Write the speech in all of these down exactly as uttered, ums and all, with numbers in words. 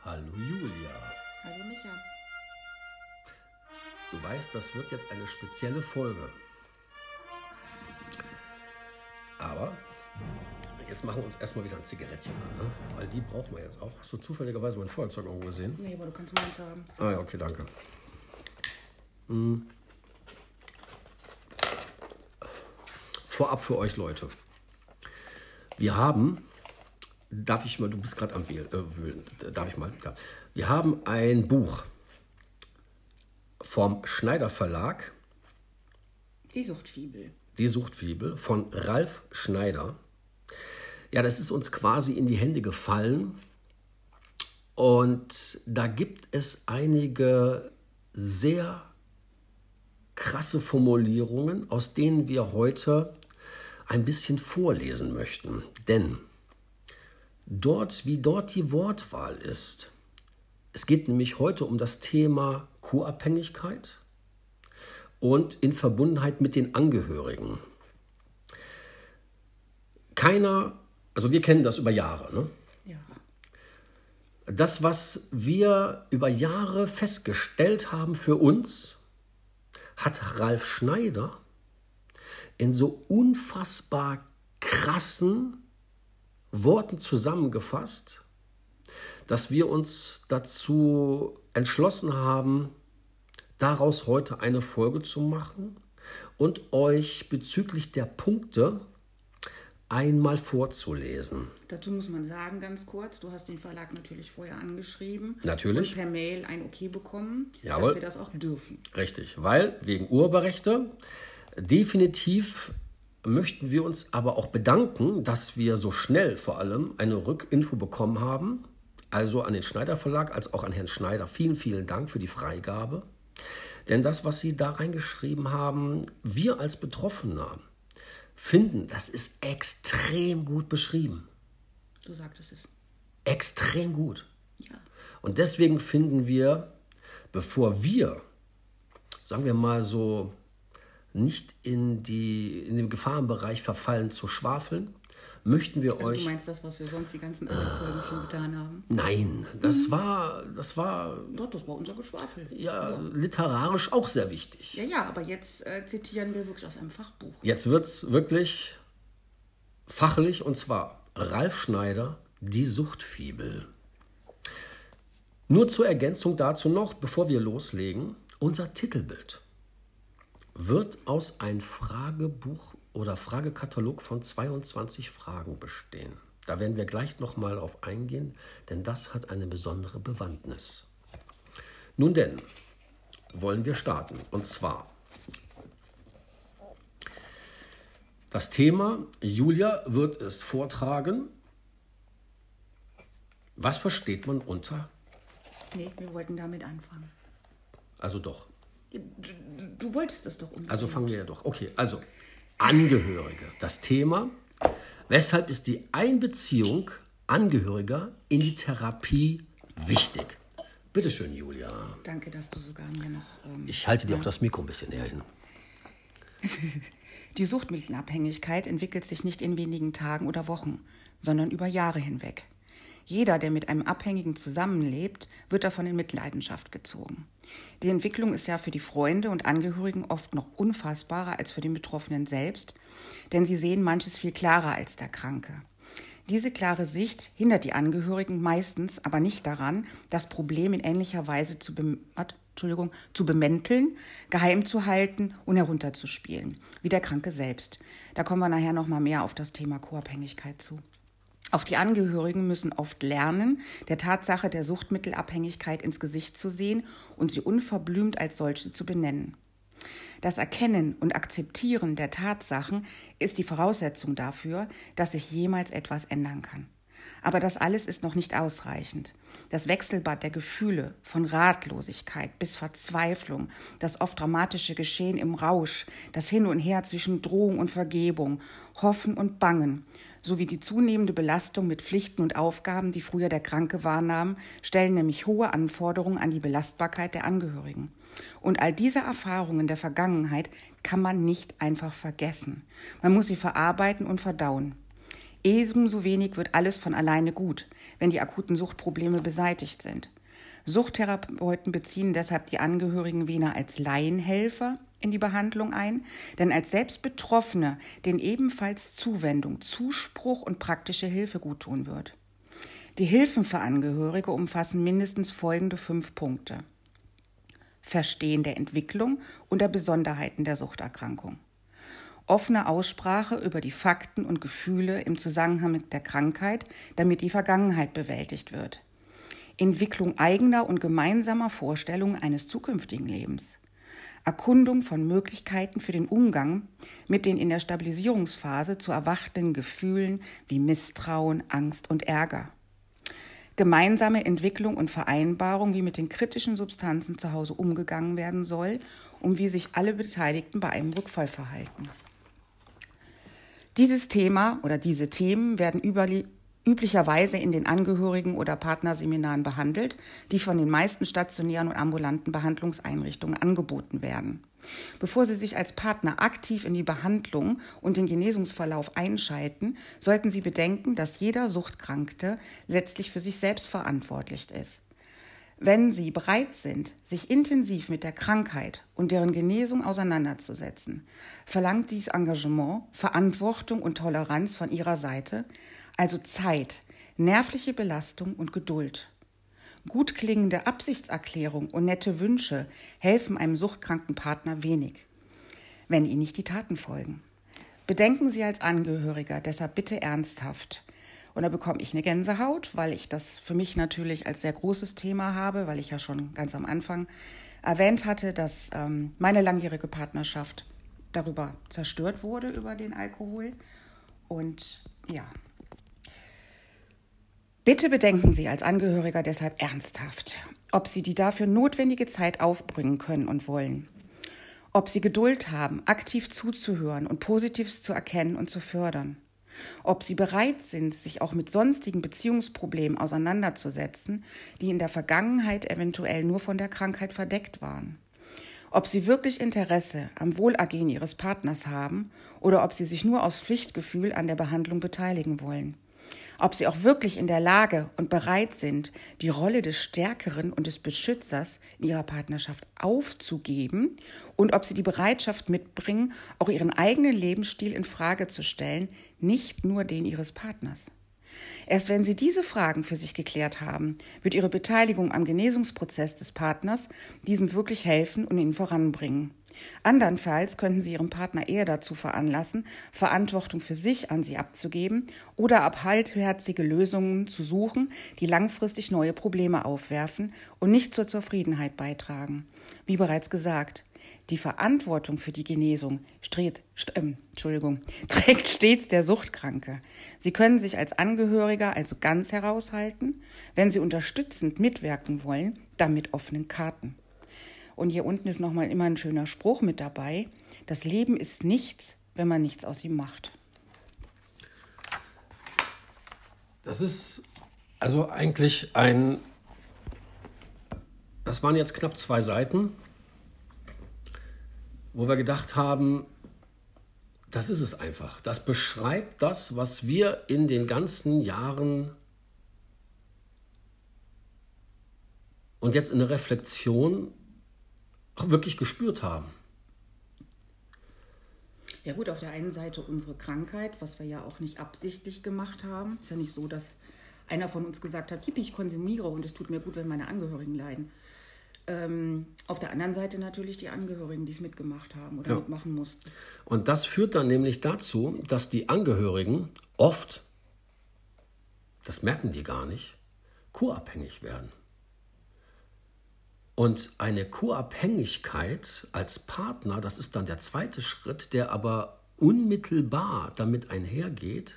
Hallo Julia. Hallo Micha. Du weißt, das wird jetzt eine spezielle Folge. Aber jetzt machen wir uns erstmal wieder ein Zigarettchen an, ne? Weil die brauchen wir jetzt auch. Hast du zufälligerweise mein Feuerzeug irgendwo gesehen? Nee, aber du kannst meins haben. Ah ja, okay, danke. Hm. Vorab für euch Leute. Wir haben, darf ich mal, du bist gerade am Wählen, äh, wühlen, darf ich mal? Ja. Wir haben ein Buch vom Schneider Verlag. Die Suchtfibel. Die Suchtfibel von Ralf Schneider. Ja, das ist uns quasi in die Hände gefallen. Und da gibt es einige sehr krasse Formulierungen, aus denen wir heute ein bisschen vorlesen möchten. Denn dort, wie dort die Wortwahl ist, es geht nämlich heute um das Thema Co-Abhängigkeit und in Verbundenheit mit den Angehörigen. Keiner, also wir kennen das über Jahre, ne? Ja. Das, was wir über Jahre festgestellt haben für uns, hat Ralf Schneider in so unfassbar krassen Worten zusammengefasst, dass wir uns dazu entschlossen haben, daraus heute eine Folge zu machen und euch bezüglich der Punkte einmal vorzulesen. Dazu muss man sagen, ganz kurz, du hast den Verlag natürlich vorher angeschrieben. Natürlich. Und per Mail ein Okay bekommen, Jawohl. dass wir das auch dürfen. Richtig, weil wegen Urheberrechte definitiv möchten wir uns aber auch bedanken, dass wir so schnell vor allem eine Rückinfo bekommen haben. Also an den Schneider Verlag als auch an Herrn Schneider vielen, vielen Dank für die Freigabe. Denn das, was Sie da reingeschrieben haben, wir als Betroffener finden, das ist extrem gut beschrieben. Du sagtest es. Extrem gut. Ja. Und deswegen finden wir, bevor wir, sagen wir mal so, nicht in, die, in den Gefahrenbereich verfallen zu schwafeln, möchten wir Also euch... du meinst das, was wir sonst die ganzen anderen Folgen schon getan haben? Nein, das mhm. war, das war... Doch, das war unser Geschwafel. Ja, ja, literarisch auch sehr wichtig. Ja, ja, aber jetzt äh, zitieren wir wirklich aus einem Fachbuch. Jetzt wird es wirklich fachlich, und zwar Ralf Schneider, die Suchtfibel. Nur zur Ergänzung dazu noch, bevor wir loslegen, unser Titelbild wird aus einem Fragebuch oder Fragekatalog von zweiundzwanzig Fragen bestehen. Da werden wir gleich nochmal drauf eingehen, denn das hat eine besondere Bewandtnis. Nun denn, wollen wir starten. Und zwar das Thema, Julia wird es vortragen. Was versteht man unter? Nee, wir wollten damit anfangen. Also doch. Du, du wolltest das doch unbedingt. Also fangen wir ja doch. Okay, also Angehörige. Das Thema, weshalb ist die Einbeziehung Angehöriger in die Therapie wichtig? Bitte schön, Julia. Danke, dass du sogar mir noch... Ähm, ich halte dir ja. auch das Mikro ein bisschen näher hin. Die Suchtmittelabhängigkeit entwickelt sich nicht in wenigen Tagen oder Wochen, sondern über Jahre hinweg. Jeder, der mit einem Abhängigen zusammenlebt, wird davon in Mitleidenschaft gezogen. Die Entwicklung ist ja für die Freunde und Angehörigen oft noch unfassbarer als für den Betroffenen selbst, denn sie sehen manches viel klarer als der Kranke. Diese klare Sicht hindert die Angehörigen meistens aber nicht daran, das Problem in ähnlicher Weise zu, be- Entschuldigung, zu bemänteln, geheim zu halten und herunterzuspielen, wie der Kranke selbst. Da kommen wir nachher noch mal mehr auf das Thema Co-Abhängigkeit zu. Auch die Angehörigen müssen oft lernen, der Tatsache der Suchtmittelabhängigkeit ins Gesicht zu sehen und sie unverblümt als solche zu benennen. Das Erkennen und Akzeptieren der Tatsachen ist die Voraussetzung dafür, dass sich jemals etwas ändern kann. Aber das alles ist noch nicht ausreichend. Das Wechselbad der Gefühle, von Ratlosigkeit bis Verzweiflung, das oft dramatische Geschehen im Rausch, das Hin und Her zwischen Drohung und Vergebung, Hoffen und Bangen, sowie die zunehmende Belastung mit Pflichten und Aufgaben, die früher der Kranke wahrnahm, stellen nämlich hohe Anforderungen an die Belastbarkeit der Angehörigen. Und all diese Erfahrungen der Vergangenheit kann man nicht einfach vergessen. Man muss sie verarbeiten und verdauen. Ebenso wenig wird alles von alleine gut, wenn die akuten Suchtprobleme beseitigt sind. Suchttherapeuten beziehen deshalb die Angehörigen weniger als Laienhelfer in die Behandlung ein, denn als Selbstbetroffene, denen ebenfalls Zuwendung, Zuspruch und praktische Hilfe guttun wird. Die Hilfen für Angehörige umfassen mindestens folgende fünf Punkte. Verstehen der Entwicklung und der Besonderheiten der Suchterkrankung. Offene Aussprache über die Fakten und Gefühle im Zusammenhang mit der Krankheit, damit die Vergangenheit bewältigt wird. Entwicklung eigener und gemeinsamer Vorstellungen eines zukünftigen Lebens. Erkundung von Möglichkeiten für den Umgang mit den in der Stabilisierungsphase zu erwachten Gefühlen wie Misstrauen, Angst und Ärger. Gemeinsame Entwicklung und Vereinbarung, wie mit den kritischen Substanzen zu Hause umgegangen werden soll und wie sich alle Beteiligten bei einem Rückfall verhalten. Dieses Thema oder diese Themen werden überli- üblicherweise in den Angehörigen- oder Partnerseminaren behandelt, die von den meisten stationären und ambulanten Behandlungseinrichtungen angeboten werden. Bevor Sie sich als Partner aktiv in die Behandlung und den Genesungsverlauf einschalten, sollten Sie bedenken, dass jeder Suchtkranke letztlich für sich selbst verantwortlich ist. Wenn Sie bereit sind, sich intensiv mit der Krankheit und deren Genesung auseinanderzusetzen, verlangt dies Engagement, Verantwortung und Toleranz von Ihrer Seite, also Zeit, nervliche Belastung und Geduld. Gut klingende Absichtserklärung und nette Wünsche helfen einem suchtkranken Partner wenig, wenn ihnen nicht die Taten folgen. Bedenken Sie als Angehöriger deshalb bitte ernsthaft. Und da bekomme ich eine Gänsehaut, weil ich das für mich natürlich als sehr großes Thema habe, weil ich ja schon ganz am Anfang erwähnt hatte, dass ähm, meine langjährige Partnerschaft darüber zerstört wurde, über den Alkohol. Und ja, bitte bedenken Sie als Angehöriger deshalb ernsthaft, ob Sie die dafür notwendige Zeit aufbringen können und wollen. Ob Sie Geduld haben, aktiv zuzuhören und Positives zu erkennen und zu fördern. Ob Sie bereit sind, sich auch mit sonstigen Beziehungsproblemen auseinanderzusetzen, die in der Vergangenheit eventuell nur von der Krankheit verdeckt waren. Ob Sie wirklich Interesse am Wohlergehen Ihres Partners haben oder ob Sie sich nur aus Pflichtgefühl an der Behandlung beteiligen wollen. Ob Sie auch wirklich in der Lage und bereit sind, die Rolle des Stärkeren und des Beschützers in Ihrer Partnerschaft aufzugeben und ob Sie die Bereitschaft mitbringen, auch Ihren eigenen Lebensstil in Frage zu stellen, nicht nur den Ihres Partners. Erst wenn Sie diese Fragen für sich geklärt haben, wird Ihre Beteiligung am Genesungsprozess des Partners diesem wirklich helfen und ihn voranbringen. Andernfalls könnten Sie Ihren Partner eher dazu veranlassen, Verantwortung für sich an Sie abzugeben oder abhaltherzige Lösungen zu suchen, die langfristig neue Probleme aufwerfen und nicht zur Zufriedenheit beitragen. Wie bereits gesagt, die Verantwortung für die Genesung streht, st- äh, Entschuldigung, trägt stets der Suchtkranke. Sie können sich als Angehöriger also ganz heraushalten, wenn Sie unterstützend mitwirken wollen, dann mit offenen Karten. Und hier unten ist nochmal immer ein schöner Spruch mit dabei. Das Leben ist nichts, wenn man nichts aus ihm macht. Das ist also eigentlich ein, das waren jetzt knapp zwei Seiten, wo wir gedacht haben, das ist es einfach. Das beschreibt das, was wir in den ganzen Jahren und jetzt in der Reflexion auch wirklich gespürt haben. Ja gut, auf der einen Seite unsere Krankheit, was wir ja auch nicht absichtlich gemacht haben. Ist ja nicht so, dass einer von uns gesagt hat, ich konsumiere und es tut mir gut, wenn meine Angehörigen leiden. Ähm, auf der anderen Seite natürlich die Angehörigen, die es mitgemacht haben oder ja. mitmachen mussten. Und das führt dann nämlich dazu, dass die Angehörigen oft, das merken die gar nicht, kurabhängig werden. Und eine Kurabhängigkeit als Partner, das ist dann der zweite Schritt, der aber unmittelbar damit einhergeht.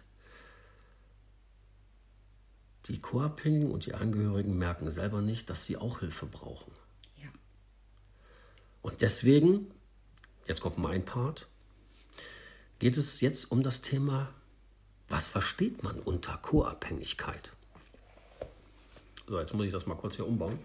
Die Kurabhängigen und die Angehörigen merken selber nicht, dass sie auch Hilfe brauchen. Ja. Und deswegen, jetzt kommt mein Part, geht es jetzt um das Thema, was versteht man unter Kurabhängigkeit? So, jetzt muss ich das mal kurz hier umbauen.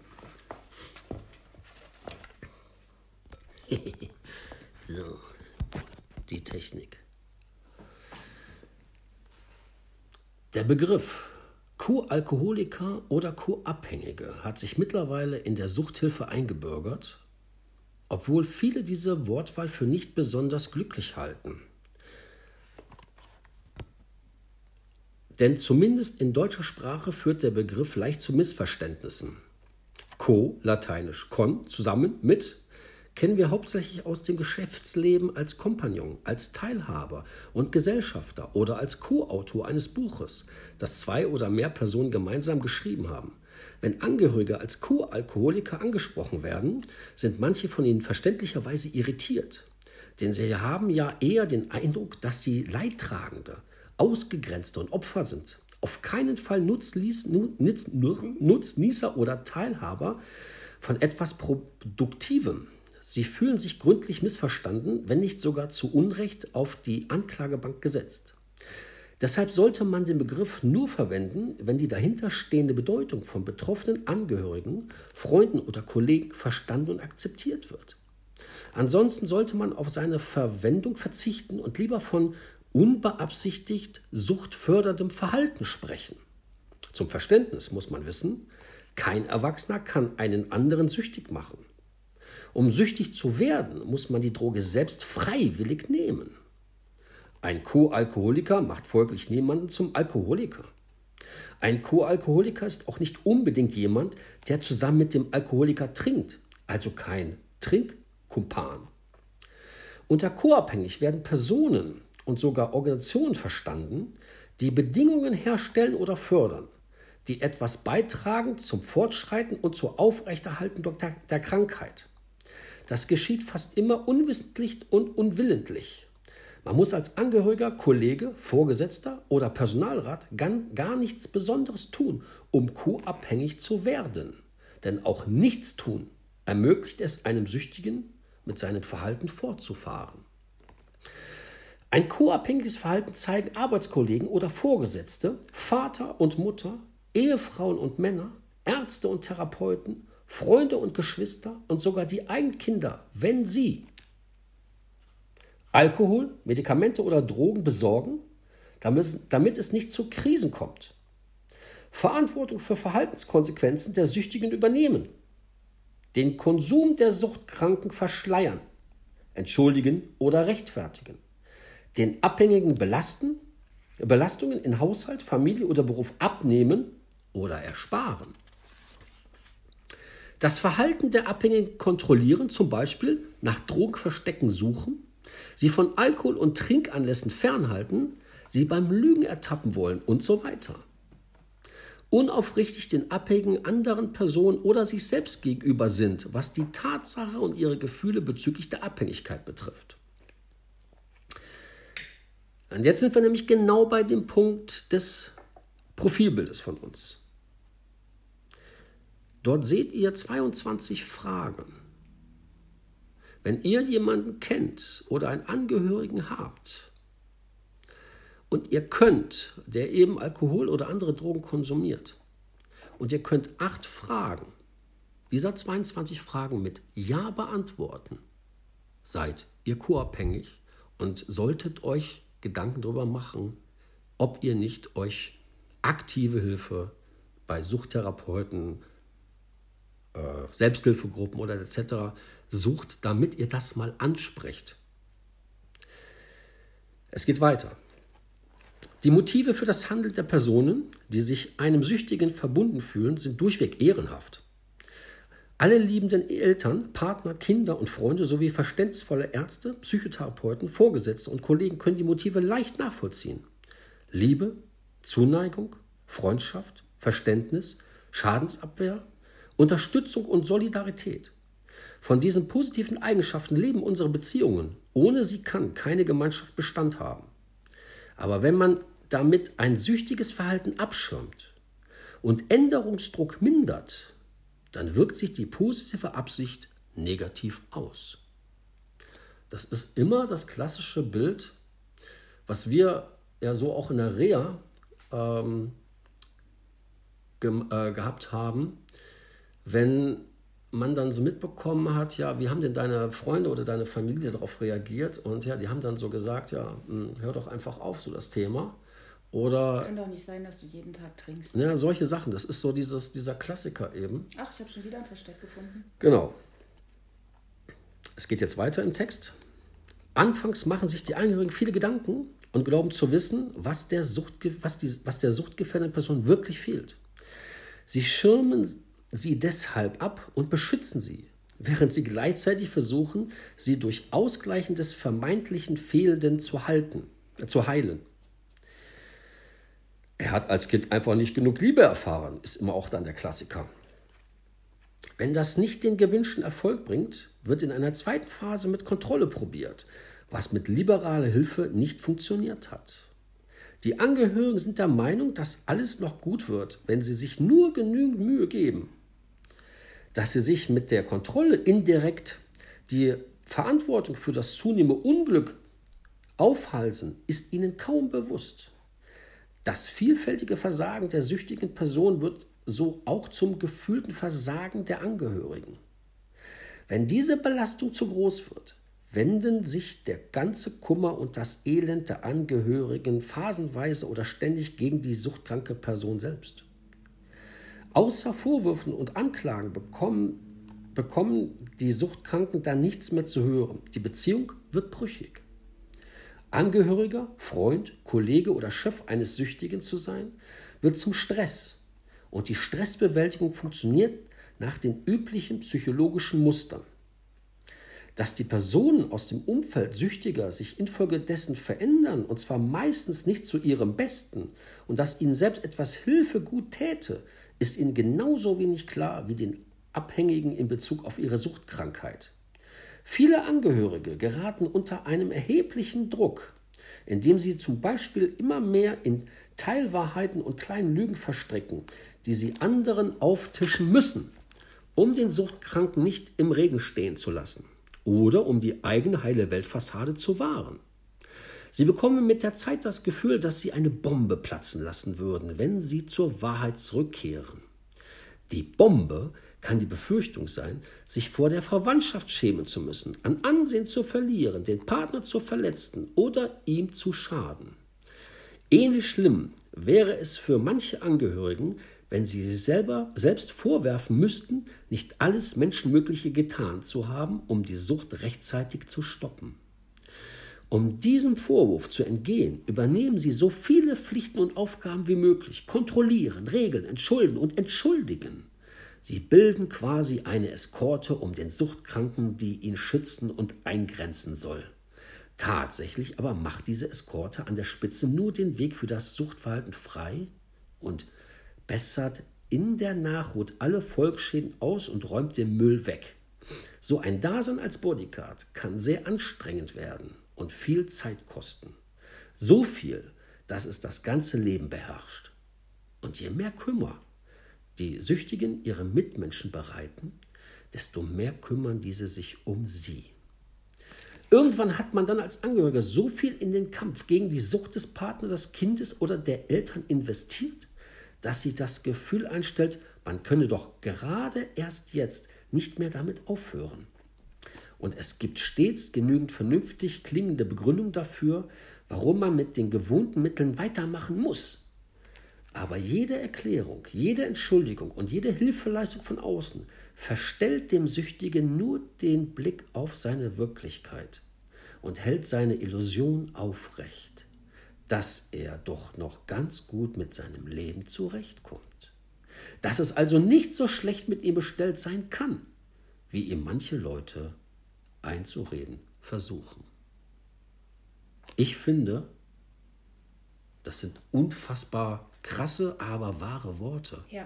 So, die Technik. Der Begriff Co-Alkoholiker oder Co-Abhängige hat sich mittlerweile in der Suchthilfe eingebürgert, obwohl viele diese Wortwahl für nicht besonders glücklich halten. Denn zumindest in deutscher Sprache führt der Begriff leicht zu Missverständnissen. Co, lateinisch con, zusammen mit, kennen wir hauptsächlich aus dem Geschäftsleben als Kompagnon, als Teilhaber und Gesellschafter oder als Co-Autor eines Buches, das zwei oder mehr Personen gemeinsam geschrieben haben. Wenn Angehörige als Co-Alkoholiker angesprochen werden, sind manche von ihnen verständlicherweise irritiert. Denn sie haben ja eher den Eindruck, dass sie Leidtragende, Ausgegrenzte und Opfer sind. Auf keinen Fall Nutznieß, Nutz, Nutznießer oder Teilhaber von etwas Produktivem. Sie fühlen sich gründlich missverstanden, wenn nicht sogar zu Unrecht auf die Anklagebank gesetzt. Deshalb sollte man den Begriff nur verwenden, wenn die dahinterstehende Bedeutung von betroffenen Angehörigen, Freunden oder Kollegen verstanden und akzeptiert wird. Ansonsten sollte man auf seine Verwendung verzichten und lieber von unbeabsichtigt suchtförderndem Verhalten sprechen. Zum Verständnis muss man wissen, kein Erwachsener kann einen anderen süchtig machen. Um süchtig zu werden, muss man die Droge selbst freiwillig nehmen. Ein Co-Alkoholiker macht folglich niemanden zum Alkoholiker. Ein Co-Alkoholiker ist auch nicht unbedingt jemand, der zusammen mit dem Alkoholiker trinkt, also kein Trinkkumpan. Unter co-abhängig werden Personen und sogar Organisationen verstanden, die Bedingungen herstellen oder fördern, die etwas beitragen zum Fortschreiten und zur Aufrechterhaltung der, der Krankheit. Das geschieht fast immer unwissentlich und unwillentlich. Man muss als Angehöriger, Kollege, Vorgesetzter oder Personalrat gar nichts Besonderes tun, um co-abhängig zu werden. Denn auch Nichtstun ermöglicht es einem Süchtigen, mit seinem Verhalten fortzufahren. Ein co-abhängiges Verhalten zeigen Arbeitskollegen oder Vorgesetzte, Vater und Mutter, Ehefrauen und Männer, Ärzte und Therapeuten, Freunde und Geschwister und sogar die eigenen Kinder, wenn sie Alkohol, Medikamente oder Drogen besorgen, damit, damit es nicht zu Krisen kommt. Verantwortung für Verhaltenskonsequenzen der Süchtigen übernehmen. Den Konsum der Suchtkranken verschleiern, entschuldigen oder rechtfertigen. Den Abhängigen belasten, Belastungen in Haushalt, Familie oder Beruf abnehmen oder ersparen. Das Verhalten der Abhängigen kontrollieren, zum Beispiel nach Drogenverstecken suchen, sie von Alkohol- und Trinkanlässen fernhalten, sie beim Lügen ertappen wollen und so weiter. Unaufrichtig den Abhängigen anderen Personen oder sich selbst gegenüber sind, was die Tatsache und ihre Gefühle bezüglich der Abhängigkeit betrifft. Und jetzt sind wir nämlich genau bei dem Punkt des Profilbildes von uns. Dort seht ihr zweiundzwanzig Fragen. Wenn ihr jemanden kennt oder einen Angehörigen habt und ihr könnt, der eben Alkohol oder andere Drogen konsumiert, und ihr könnt acht Fragen dieser zweiundzwanzig Fragen mit Ja beantworten, seid ihr co-abhängig und solltet euch Gedanken darüber machen, ob ihr nicht euch aktive Hilfe bei Suchttherapeuten, äh, Selbsthilfegruppen oder et cetera sucht, damit ihr das mal ansprecht. Es geht weiter. Die Motive für das Handeln der Personen, die sich einem Süchtigen verbunden fühlen, sind durchweg ehrenhaft. Alle liebenden Eltern, Partner, Kinder und Freunde sowie verständnisvolle Ärzte, Psychotherapeuten, Vorgesetzte und Kollegen können die Motive leicht nachvollziehen. Liebe, Zuneigung, Freundschaft, Verständnis, Schadensabwehr, Unterstützung und Solidarität. Von diesen positiven Eigenschaften leben unsere Beziehungen. Ohne sie kann keine Gemeinschaft Bestand haben. Aber wenn man damit ein süchtiges Verhalten abschirmt und Änderungsdruck mindert, dann wirkt sich die positive Absicht negativ aus. Das ist immer das klassische Bild, was wir ja so auch in der Reha ähm, ge- äh, gehabt haben, wenn man dann so mitbekommen hat, ja, wie haben denn deine Freunde oder deine Familie darauf reagiert? Und ja, die haben dann so gesagt, ja, hör doch einfach auf, so das Thema. Oder Kann doch nicht sein, dass du jeden Tag trinkst. ja, solche Sachen. Das ist so dieses, dieser Klassiker eben. Ach, ich habe schon wieder ein Versteck gefunden. Genau. Es geht jetzt weiter im Text. Anfangs machen sich die Angehörigen viele Gedanken und glauben zu wissen, was der, Sucht, was die, was der suchtgefährdeten Person wirklich fehlt. Sie schirmen sie deshalb ab und beschützen sie, während sie gleichzeitig versuchen, sie durch Ausgleichen des vermeintlichen Fehlenden zu, halten, äh, zu heilen. Er hat als Kind einfach nicht genug Liebe erfahren, ist immer auch dann der Klassiker. Wenn das nicht den gewünschten Erfolg bringt, wird in einer zweiten Phase mit Kontrolle probiert, was mit liberaler Hilfe nicht funktioniert hat. Die Angehörigen sind der Meinung, dass alles noch gut wird, wenn sie sich nur genügend Mühe geben. Dass sie sich mit der Kontrolle indirekt die Verantwortung für das zunehmende Unglück aufhalsen, ist ihnen kaum bewusst. Das vielfältige Versagen der süchtigen Person wird so auch zum gefühlten Versagen der Angehörigen. Wenn diese Belastung zu groß wird, wenden sich der ganze Kummer und das Elend der Angehörigen phasenweise oder ständig gegen die suchtkranke Person selbst. Außer Vorwürfen und Anklagen bekommen, bekommen die Suchtkranken dann nichts mehr zu hören. Die Beziehung wird brüchig. Angehöriger, Freund, Kollege oder Chef eines Süchtigen zu sein, wird zum Stress. Und die Stressbewältigung funktioniert nach den üblichen psychologischen Mustern. Dass die Personen aus dem Umfeld Süchtiger sich infolgedessen verändern, und zwar meistens nicht zu ihrem Besten, und dass ihnen selbst etwas Hilfe gut täte, ist ihnen genauso wenig klar wie den Abhängigen in Bezug auf ihre Suchtkrankheit. Viele Angehörige geraten unter einem erheblichen Druck, indem sie zum Beispiel immer mehr in Teilwahrheiten und kleinen Lügen verstricken, die sie anderen auftischen müssen, um den Suchtkranken nicht im Regen stehen zu lassen oder um die eigene heile Weltfassade zu wahren. Sie bekommen mit der Zeit das Gefühl, dass sie eine Bombe platzen lassen würden, wenn sie zur Wahrheit zurückkehren. Die Bombe kann die Befürchtung sein, sich vor der Verwandtschaft schämen zu müssen, an Ansehen zu verlieren, den Partner zu verletzen oder ihm zu schaden. Ähnlich schlimm wäre es für manche Angehörigen, wenn sie sich selber selbst vorwerfen müssten, nicht alles Menschenmögliche getan zu haben, um die Sucht rechtzeitig zu stoppen. Um diesem Vorwurf zu entgehen, übernehmen sie so viele Pflichten und Aufgaben wie möglich, kontrollieren, regeln, entschulden und entschuldigen. Sie bilden quasi eine Eskorte um den Suchtkranken, die ihn schützen und eingrenzen soll. Tatsächlich aber macht diese Eskorte an der Spitze nur den Weg für das Suchtverhalten frei und bessert in der Nachhut alle Folgeschäden aus und räumt den Müll weg. So ein Dasein als Bodyguard kann sehr anstrengend werden und viel Zeit kosten. So viel, dass es das ganze Leben beherrscht. Und je mehr Kummer die Süchtigen ihre Mitmenschen bereiten, desto mehr kümmern diese sich um sie. Irgendwann hat man dann als Angehöriger so viel in den Kampf gegen die Sucht des Partners, des Kindes oder der Eltern investiert, dass sie das Gefühl einstellt, man könne doch gerade erst jetzt nicht mehr damit aufhören. Und es gibt stets genügend vernünftig klingende Begründung dafür, warum man mit den gewohnten Mitteln weitermachen muss. Aber jede Erklärung, jede Entschuldigung und jede Hilfeleistung von außen verstellt dem Süchtigen nur den Blick auf seine Wirklichkeit und hält seine Illusion aufrecht, dass er doch noch ganz gut mit seinem Leben zurechtkommt. Dass es also nicht so schlecht mit ihm bestellt sein kann, wie ihm manche Leute einzureden versuchen. Ich finde, das sind unfassbar krasse, aber wahre Worte. Ja.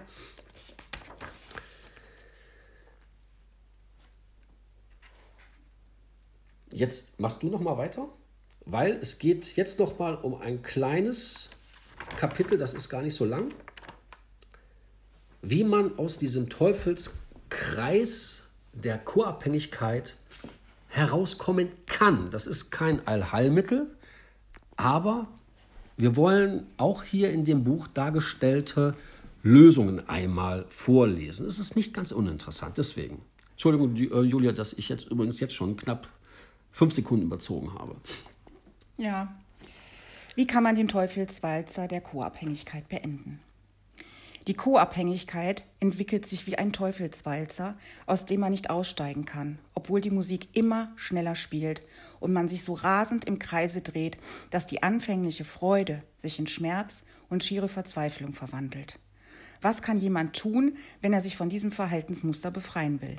Jetzt machst du noch mal weiter, weil es geht jetzt noch mal um ein kleines Kapitel, das ist gar nicht so lang, wie man aus diesem Teufelskreis der Co-Abhängigkeit herauskommen kann. Das ist kein Allheilmittel, aber wir wollen auch hier in dem Buch dargestellte Lösungen einmal vorlesen. Es ist nicht ganz uninteressant, deswegen. Entschuldigung, Julia, dass ich jetzt übrigens jetzt schon knapp fünf Sekunden überzogen habe. Ja. Wie kann man den Teufelswalzer der Co-Abhängigkeit beenden? Die Co-Abhängigkeit entwickelt sich wie ein Teufelswalzer, aus dem man nicht aussteigen kann, obwohl die Musik immer schneller spielt und man sich so rasend im Kreise dreht, dass die anfängliche Freude sich in Schmerz und schiere Verzweiflung verwandelt. Was kann jemand tun, wenn er sich von diesem Verhaltensmuster befreien will?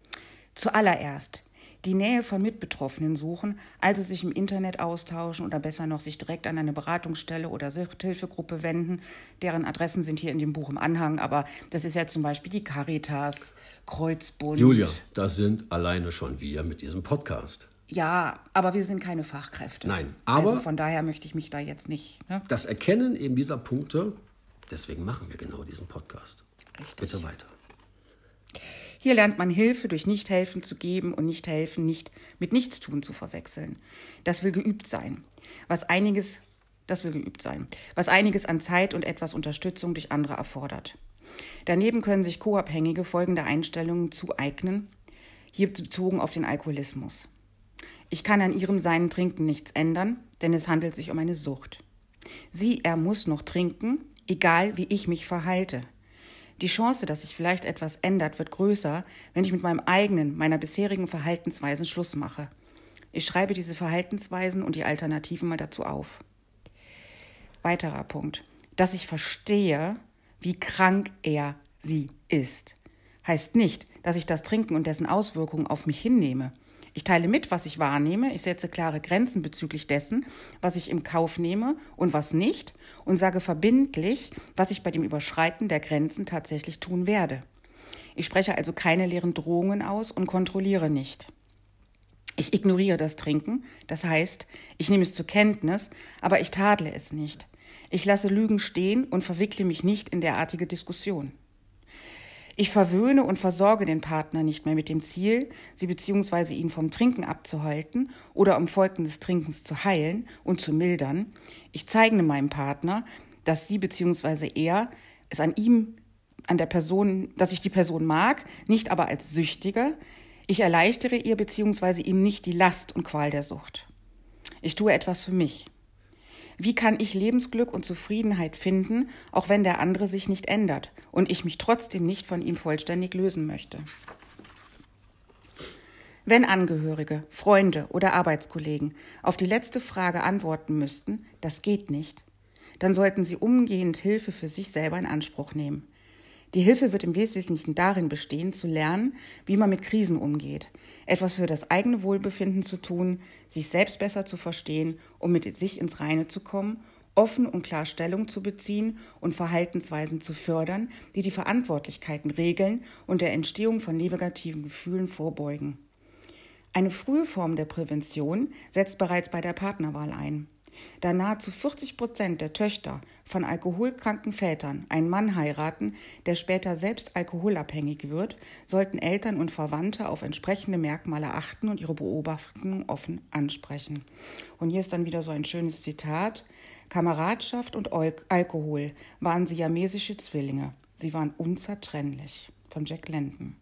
Zuallererst die Nähe von Mitbetroffenen suchen, also sich im Internet austauschen oder besser noch sich direkt an eine Beratungsstelle oder Suchthilfegruppe wenden. Deren Adressen sind hier in dem Buch im Anhang, aber das ist ja zum Beispiel die Caritas, Kreuzbund. Julia, das sind alleine schon wir mit diesem Podcast. Ja, aber wir sind keine Fachkräfte. Nein, aber also von daher möchte ich mich da jetzt nicht... Ne? Das Erkennen eben dieser Punkte, deswegen machen wir genau diesen Podcast. Richtig. Bitte weiter. Hier lernt man Hilfe durch Nichthelfen zu geben und Nichthelfen nicht mit Nichtstun zu verwechseln. Das will geübt sein. Was einiges, das will geübt sein. Was einiges an Zeit und etwas Unterstützung durch andere erfordert. Daneben können sich Co-Abhängige folgende Einstellungen zueignen, hier bezogen auf den Alkoholismus. Ich kann an ihrem Sein Trinken nichts ändern, denn es handelt sich um eine Sucht. Sie, er muss noch trinken, egal wie ich mich verhalte. Die Chance, dass sich vielleicht etwas ändert, wird größer, wenn ich mit meinem eigenen, meiner bisherigen Verhaltensweisen Schluss mache. Ich schreibe diese Verhaltensweisen und die Alternativen mal dazu auf. Weiterer Punkt. Dass ich verstehe, wie krank er, sie ist. Heißt nicht, dass ich das Trinken und dessen Auswirkungen auf mich hinnehme. Ich teile mit, was ich wahrnehme, ich setze klare Grenzen bezüglich dessen, was ich im Kauf nehme und was nicht und sage verbindlich, was ich bei dem Überschreiten der Grenzen tatsächlich tun werde. Ich spreche also keine leeren Drohungen aus und kontrolliere nicht. Ich ignoriere das Trinken, das heißt, ich nehme es zur Kenntnis, aber ich tadle es nicht. Ich lasse Lügen stehen und verwickle mich nicht in derartige Diskussionen. Ich verwöhne und versorge den Partner nicht mehr mit dem Ziel, sie bzw. ihn vom Trinken abzuhalten oder um Folgen des Trinkens zu heilen und zu mildern. Ich zeige meinem Partner, dass sie bzw. er es an ihm, an der Person, dass ich die Person mag, nicht aber als Süchtiger. Ich erleichtere ihr bzw. ihm nicht die Last und Qual der Sucht. Ich tue etwas für mich. Wie kann ich Lebensglück und Zufriedenheit finden, auch wenn der andere sich nicht ändert und ich mich trotzdem nicht von ihm vollständig lösen möchte? Wenn Angehörige, Freunde oder Arbeitskollegen auf die letzte Frage antworten müssten, das geht nicht, dann sollten sie umgehend Hilfe für sich selber in Anspruch nehmen. Die Hilfe wird im Wesentlichen darin bestehen, zu lernen, wie man mit Krisen umgeht, etwas für das eigene Wohlbefinden zu tun, sich selbst besser zu verstehen, um mit sich ins Reine zu kommen, offen und klar Stellung zu beziehen und Verhaltensweisen zu fördern, die die Verantwortlichkeiten regeln und der Entstehung von negativen Gefühlen vorbeugen. Eine frühe Form der Prävention setzt bereits bei der Partnerwahl ein. Da nahezu vierzig Prozent der Töchter von alkoholkranken Vätern einen Mann heiraten, der später selbst alkoholabhängig wird, sollten Eltern und Verwandte auf entsprechende Merkmale achten und ihre Beobachtungen offen ansprechen. Und hier ist dann wieder so ein schönes Zitat. Kameradschaft und Alkohol waren siamesische Zwillinge. Sie waren unzertrennlich. Von Jack London.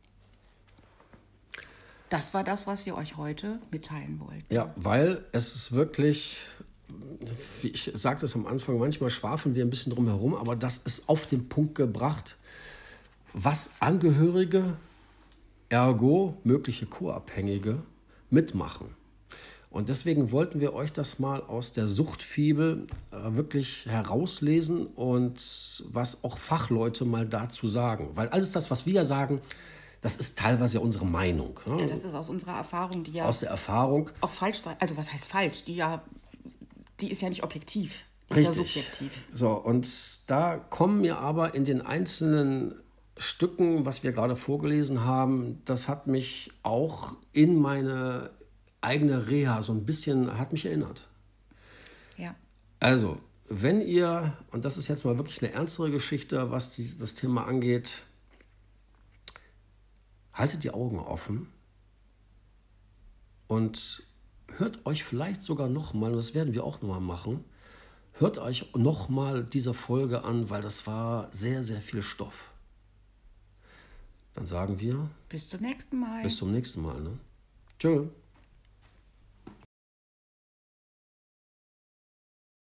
Das war das, was wir euch heute mitteilen wollten. Ja, weil es ist wirklich, wie ich sagte es am Anfang, manchmal schwafeln wir ein bisschen drum herum, aber das ist auf den Punkt gebracht, was Angehörige, ergo mögliche Co-Abhängige mitmachen. Und deswegen wollten wir euch das mal aus der Suchtfibel äh, wirklich herauslesen und was auch Fachleute mal dazu sagen. Weil alles das, was wir sagen, das ist teilweise ja unsere Meinung. Ne? Ja, das ist aus unserer Erfahrung, die ja aus der Erfahrung auch falsch sein. Also was heißt falsch? Die ja, die ist ja nicht objektiv, die richtig. Ist ja subjektiv. So, und da kommen mir aber in den einzelnen Stücken, was wir gerade vorgelesen haben, das hat mich auch in meine eigene Reha so ein bisschen, hat mich erinnert. Ja. Also, wenn ihr, und das ist jetzt mal wirklich eine ernstere Geschichte, was die, das Thema angeht, haltet die Augen offen und hört euch vielleicht sogar nochmal, und das werden wir auch nochmal machen, hört euch nochmal diese Folge an, weil das war sehr, sehr viel Stoff. Dann sagen wir bis zum nächsten Mal. Bis zum nächsten Mal. Ne? Tschö.